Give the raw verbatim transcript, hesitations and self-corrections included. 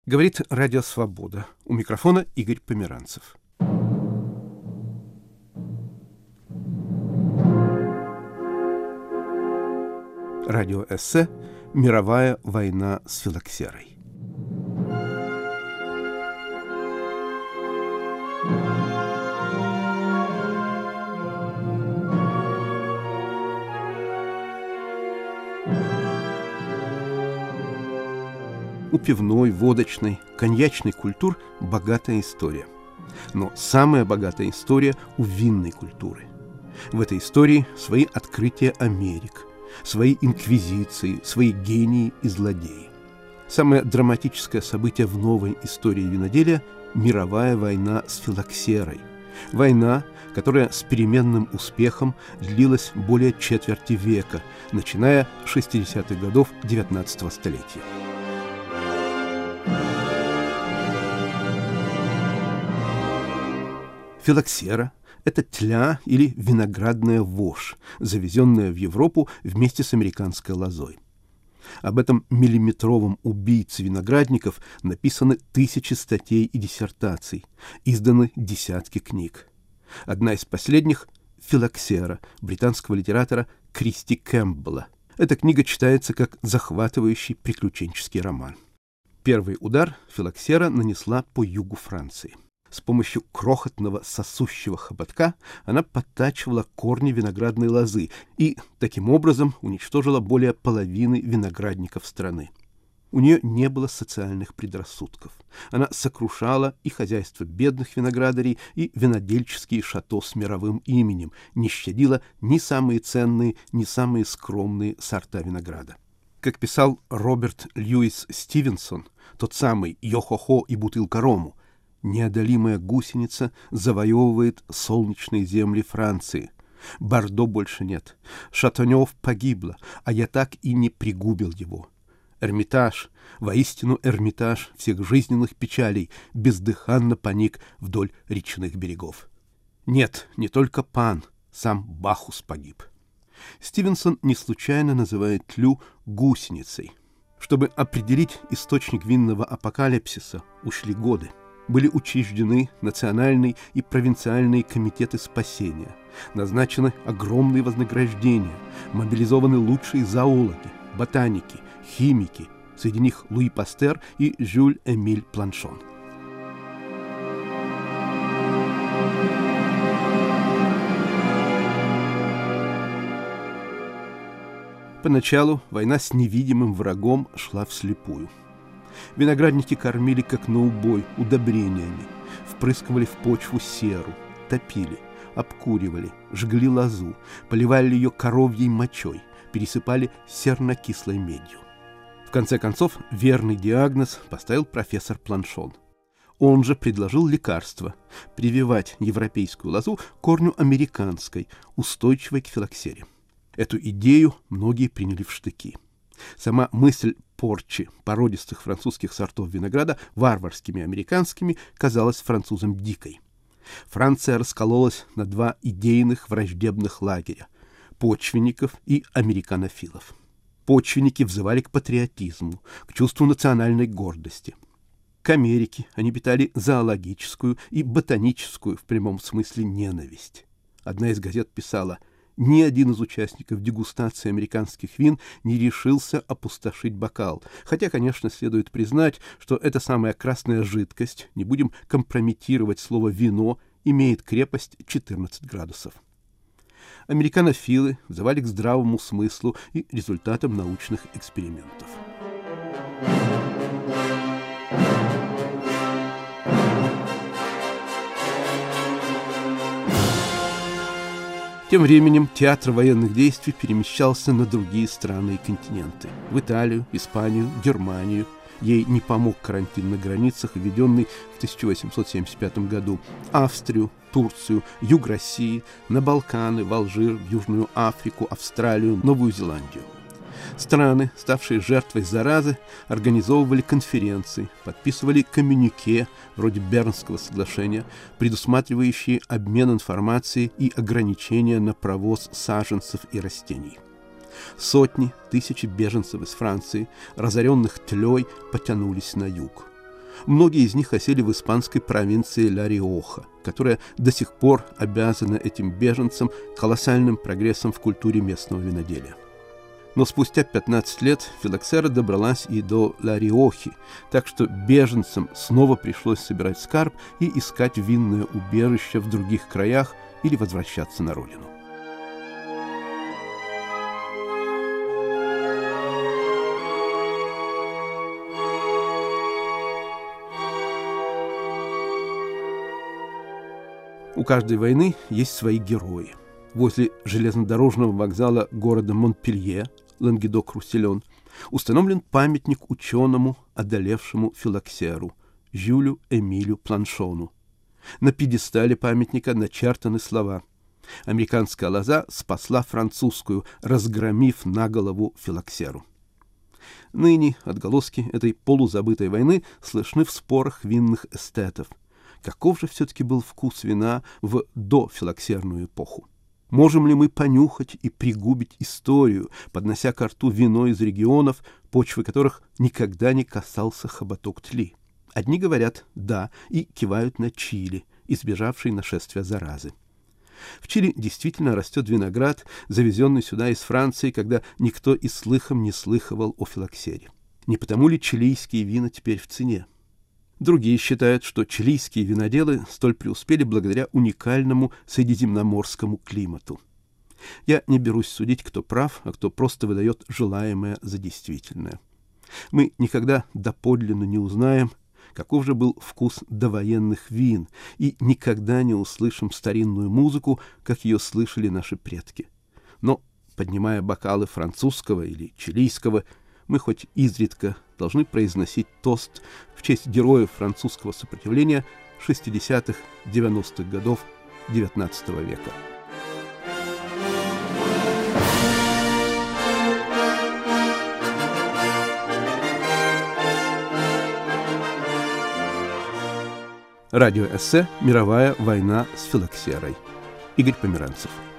Говорит Радио Свобода. У микрофона Игорь Померанцев. Радиоэссе «Мировая война с филоксерой». У пивной, водочной, коньячной культур богатая история. Но самая богатая история у винной культуры. В этой истории свои открытия Америк, свои инквизиции, свои гении и злодеи. Самое драматическое событие в новой истории виноделия – мировая война с филоксерой. Война, которая с переменным успехом длилась более четверти века, начиная с шестидесятых годов девятнадцатого столетия. Филоксера – это тля или виноградная вошь, завезенная в Европу вместе с американской лозой. Об этом миллиметровом убийце виноградников написаны тысячи статей и диссертаций, изданы десятки книг. Одна из последних – «Филоксера» британского литератора Кристи Кэмпбелла. Эта книга читается как захватывающий приключенческий роман. Первый удар филоксера нанесла по югу Франции. С помощью крохотного сосущего хоботка она подтачивала корни виноградной лозы и, таким образом, уничтожила более половины виноградников страны. У нее не было социальных предрассудков. Она сокрушала и хозяйство бедных виноградарей, и винодельческие шато с мировым именем, не щадила ни самые ценные, ни самые скромные сорта винограда. Как писал Роберт Льюис Стивенсон, тот самый «Йо-хо-хо и бутылка рому», неодолимая гусеница завоевывает солнечные земли Франции. Бордо больше нет. Шатонёв погибло, а я так и не пригубил его. Эрмитаж, воистину Эрмитаж всех жизненных печалей, бездыханно поник вдоль речных берегов. Нет, не только пан, сам Бахус погиб. Стивенсон не случайно называет тлю гусеницей. Чтобы определить источник винного апокалипсиса, ушли годы. Были учреждены национальные и провинциальные комитеты спасения, назначены огромные вознаграждения, мобилизованы лучшие зоологи, ботаники, химики, среди них Луи Пастер и Жюль-Эмиль Планшон. Поначалу война с невидимым врагом шла вслепую. Виноградники кормили как на убой удобрениями, впрыскивали в почву серу, топили, обкуривали, жгли лозу, поливали ее коровьей мочой, пересыпали серно-кислой медью. В конце концов, верный диагноз поставил профессор Планшон. Он же предложил лекарство – прививать европейскую лозу к корню американской, устойчивой к филоксере. Эту идею многие приняли в штыки. Сама мысль порчи породистых французских сортов винограда варварскими американскими казалась французам дикой. Франция раскололась на два идейных враждебных лагеря – почвенников и американофилов. Почвенники взывали к патриотизму, к чувству национальной гордости. К Америке они питали зоологическую и ботаническую в прямом смысле ненависть. Одна из газет писала: ни один из участников дегустации американских вин не решился опустошить бокал. Хотя, конечно, следует признать, что эта самая красная жидкость, не будем компрометировать слово «вино», имеет крепость четырнадцать градусов. Американофилы взывали к здравому смыслу и результатам научных экспериментов. Тем временем театр военных действий перемещался на другие страны и континенты. В Италию, Испанию, Германию. Ей не помог карантин на границах, введенный в тысяча восемьсот семьдесят пятом году. Австрию, Турцию, юг России, на Балканы, в Алжир, в Южную Африку, Австралию, Новую Зеландию. Страны, ставшие жертвой заразы, организовывали конференции, подписывали коммюнике, вроде Бернского соглашения, предусматривающие обмен информацией и ограничения на провоз саженцев и растений. Сотни, тысячи беженцев из Франции, разоренных тлей, потянулись на юг. Многие из них осели в испанской провинции Ла-Риоха, которая до сих пор обязана этим беженцам колоссальным прогрессом в культуре местного виноделия. Но спустя пятнадцать лет филоксера добралась и до Ла-Риохи, так что беженцам снова пришлось собирать скарб и искать винное убежище в других краях или возвращаться на родину. У каждой войны есть свои герои. Возле железнодорожного вокзала города Монпелье, Лангедок-Руссельон, установлен памятник ученому, одолевшему филоксеру, Жюлю Эмилю Планшону. На пьедестале памятника начертаны слова: «Американская лоза спасла французскую, разгромив на голову филоксеру». Ныне отголоски этой полузабытой войны слышны в спорах винных эстетов. Каков же все-таки был вкус вина в дофилоксерную эпоху? Можем ли мы понюхать и пригубить историю, поднося ко рту вино из регионов, почвы которых никогда не касался хоботок тли? Одни говорят «да» и кивают на Чили, избежавший нашествия заразы. В Чили действительно растет виноград, завезенный сюда из Франции, когда никто и слыхом не слыхивал о филоксере. Не потому ли чилийские вина теперь в цене? Другие считают, что чилийские виноделы столь преуспели благодаря уникальному средиземноморскому климату. Я не берусь судить, кто прав, а кто просто выдает желаемое за действительное. Мы никогда доподлинно не узнаем, каков же был вкус довоенных вин, и никогда не услышим старинную музыку, как ее слышали наши предки. Но, поднимая бокалы французского или чилийского, мы хоть изредка должны произносить тост в честь героев французского сопротивления шестидесятых-девяностых годов девятнадцатого века. Радиоэссе «Мировая война с филоксерой». Игорь Померанцев.